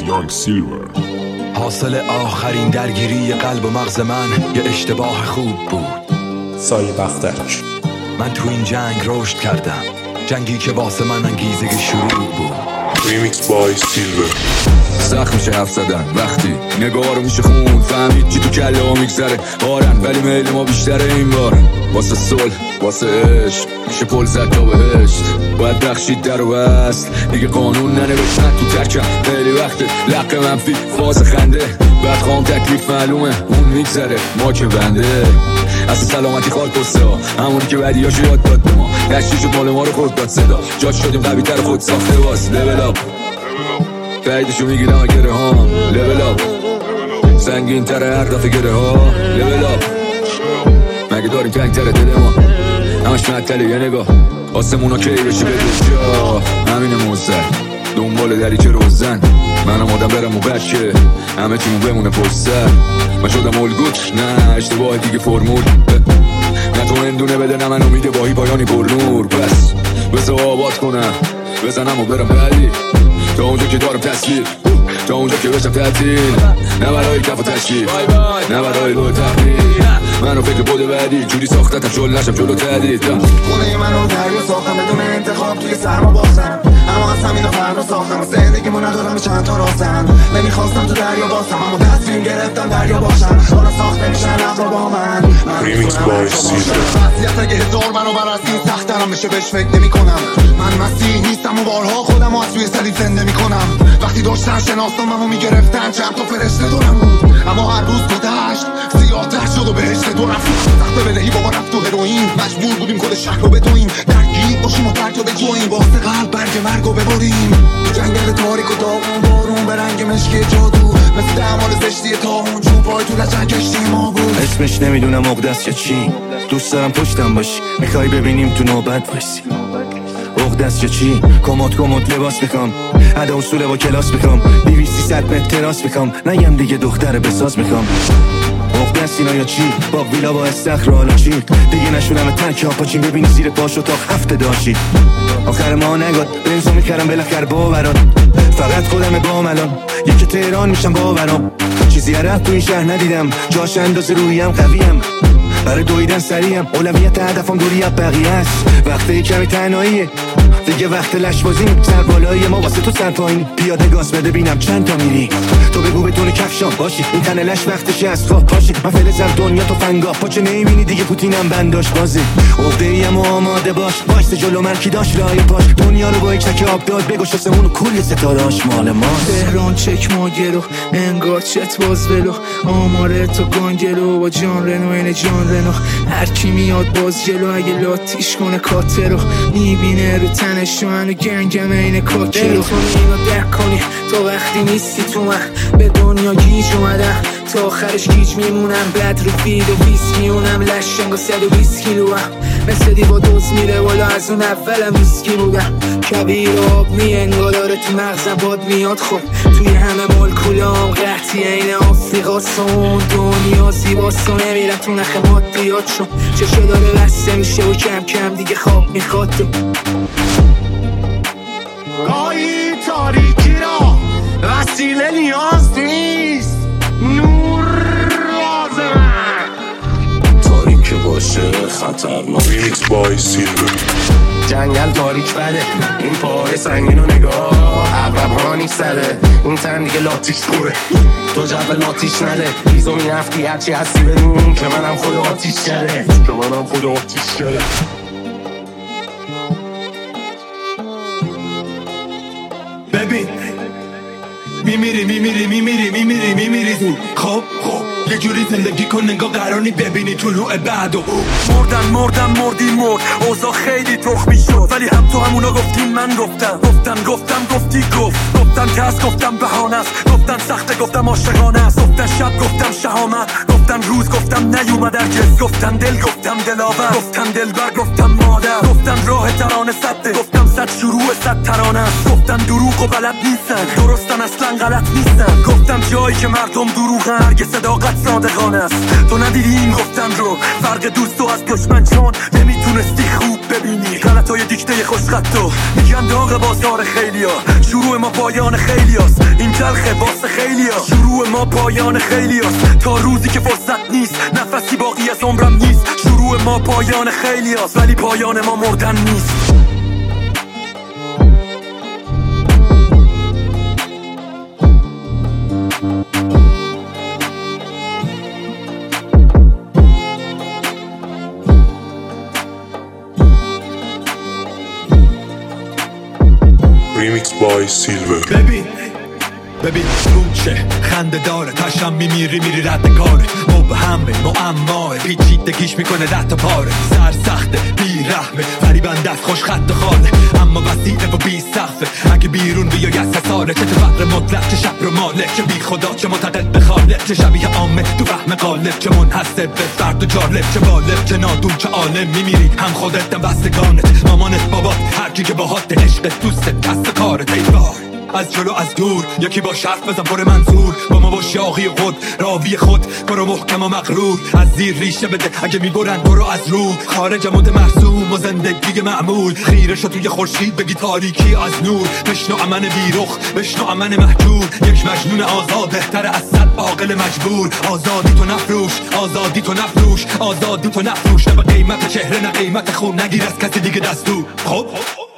دارک سیلور. حاصل آخرین درگیری قلب و مغز من یه اشتباه خوب بود. سایه بختک. من تو این جنگ رشد کردم، جنگی که واسه من انگیزه شروع بود. ریمیکس بای سیلور. سخت میشه حرف زدن وقتی نگاه رو میشه خون، فهمید چی تو کله ها میگذره بارن، ولی میل ما بیشتره این بار. واسه صلح واسه عشق میشه پل زد تا بهشت، باید بخشید در و بست دیگه قانون ننوشتن تو ترکم. خیلی وقته لق منفی فاز خنده، بعد خواهم تکلیف معلومه اون میگذره ما که بنده. اصلا سلامتی خال پسته ها همونی که بدیاشو یاد داد به ما، دشتی شد مال ما رو خورد داد صدا، جاش شدیم قوی تر خود ساخته باز. لول اپ تاییدشو میگیرم اگره ها، لول اپ سنگین تره هر دفعه گره ها، لول اپ مگه داریم تنگ تره دل ما همش معطله یه نگاه آسمونا کی بشه به جا. همین موزه دنبال دریچه روزن، منم آدم برم و بچه همه چیمون بمونه پشت سر. من شدم الگوت نه اشتباه دیگه فرمول، نه تو اندونه بده نه من امید باهی پایانی پر نور. پس بذار آباد کنم بزنم و برم بعدی، تا اونجا که دارم تصویر، تا اونجا که بشم تعطیل، نه برای کف و تشکیل نه برای دو تقدیر. منو فکر بوده بعدی جوری ساختتم شل نشم جلو تدید. خونه منو دریا ساختم بدون انتخاب توی سرما باختم، اما از همین فردا ساختم زندگیمو ندارم به چند تا راستم. نمیخواستم تو دریا باشم اما تصمیم گرفتم دریا باشم. حالا ساخته میشن ابرا با من. ریمیکس بای سیلور. وضعیت اگه هزار برابر از این سخت دارم بشه بهش فکر نمی کنم. من مسیح نیستم و بارها خودم از توی صلیب زنده میکنم. وقتی داشتن شناسنامه‌مو میگرفتن چند تا فرشته دورم بود، اما هر روز گذشت سیاه تر شد و بهشت دورم سخت بدهی بابا رفت تو هروئین. مجبور بودیم کل شهر رو بدویم، درگیر باشیم و ترک رو بجویم، واسه قلب برگ مرگ رو ببریم. جنگل تاریک و داغون بارون به رنگ مشکی جادو، مثل دمال زشتی تاون چون پای تو لجن کشتی ما بود. اسمش نمیدونم عقده‌ست یا چی، دوست دارم پشتم باشی، میخوای ببینیم تو نوبت وایسی. عقده‌ست یا چی، کمد لباس میخوام، ادا اصول با کلاس میخوام، 200-300 متر تراس میخوام، نگم دیگه دختر بساز میخوام. عقده‌ست اینا یا چی، با ویلا با استخر حالا چی، دیگه نشونم تک ها پاچین ببینی زیر پاشو تا هفته داشتی. آخر ما نگاد بنزو میخرم بالاخره باوران، فقط خودم بام الان یکی تهران میشم باورام. چیزی رفت تو این شهر ندیدم، جاش اندازه رویم قویم، برای دویدن سریم اولویت هدفم دوری از بقیه است. وقتی کمی تنهاییه دیگه وقت لش بازیم، سر بالایی ما واسه تو سر پایین، پیاده گاز بده بینم چند تا میری، تو بگو بدون کفشام باشی این تنه لش وقتش از خواب پاشی. من فلزم دنیا تو فنگا پاچه نمیبینی دیگه پوتینم بنداش بازی. عقده‌ایم و آماده باش وایس جلو من کی داشت لای پاش، دنیا رو با یک چک آب داد بگوش آسمون و کل ستاره‌اش مال ماست. تهران چک ما گلو انگار چت باز ولو، آماره تو گانگلو با جان رنو این جان رنو، هر کی میاد باز جلو اگه لاتیش کنه کاترو، میبینه رو تنش منو گنگم این کاکرو. نمیتونی اینو درک کنی تا وقتی نیستی تو من، به دنیا گیج اومدم تا آخرش گیج میمونم. بد رو فید و ویسکیونم لشنگ و 120 کیلو هم، مثل دیوا دوز میره والا از اون اولم ویسکی بودم. کبیر آب میانگالاره تو مغزم باد میاد خب، توی همه مولکولام قحطی این آفریقا سون، دنیا زیباست و نمیرم تو نخ مادیات شون، چشو داره بسته میشه و کم کم دیگه خواب میخواد تو. گاهی تاریکی را وسیله نیاز نیست، نور لازمه. تاریک باشه خطرناک. ریمیکس بای سیلور. جنگل تاریک بده این پای سنگین و نگاه، عقرب ها نیستده این تن دیگه لاتیش خوره، تو جب لاتیش نده بیزو میرفتی هرچی هستی بدون که منم خود آتیش کرده. ببین میمیری زود خب یه جوری زندگی کن انگار قرار نی ببینی طلوع بعدو. مردی مرد اوضاع خیلی تخ میشد، ولی هم تو همونا گفتیم من گفتم گفتی گفتن که هست گفتم بهانه است، گفتن سخته گفتم عاشقانه است، گفتن شب گفتم شهامت، گفتن روز گفتم نیومد هرگز، گفتن دل گفتم دلاور، گفتن دلبر گفتم مادر، گفتن راه ترانه سده، گفتم صد شروع صد ترانه است، گفتن دروغ و بلد نیستن، درستن اصلا غلط نیستن، گفتم جایی که مردم دروغن هرگز صداقت صادقانه است. تو ندیدی این گفتن رو، فرق دوست و از دشمن چون نمیتونستی خوب ببینی غلطای دیکته خوشخطو. میگن داغ بازار خیلیا، شروع ما پایان خیلیاست، این تلخه واسه خیلیا، شروع ما پایان خیلیاست، تا روزی که فرصت نیست نفسی باقی از عمرم نیست، شروع ما پایان خیلیاست ولی پایان ما مردن نیست. Remix by Silver. ببین روچه خنده داره، تشم میمیری رد کاره، مبهمه معماه پیچیدگیش میکنه رد پاره، سر سخته بیرحمه فریبن دست خوش خط خاله، اما وسیعه و بی سقفه، اگه بیرون بیای از ساله، چه فقر مطلق چه شب رو مالک، چه بی خدا چه معتقد به خالق، چه شبیه عامه تو فهم قالب، چه منحصر به فرد و جالب، چه بالب چه نادون چه عالم، میمیری هم خودت هم بستگانت، مامانت بابات هر کی که باهات، عشق دوستت دست کارت. ایوار از جلو از دور یکی با شرف بزن پر منظور، با ما با شاقی خود راوی خود برو محکم و مغرور، از زیر ریشه بده اگه میبرن برو از رو، خارج مد مرسوم و زندگی معمول، خیره شو توی خورشید بگی تاریکی از نور، بشنو امن بیرخ بشنو امن محجور، یک مجنون آزاده تر از صد عاقل مجبور، آزادی تو نفروش آزادی تو نفروش آزادی تو نفروش، نه به قیمت چهره نه قیمت خون، نگیر از کسی دیگه دستور. خب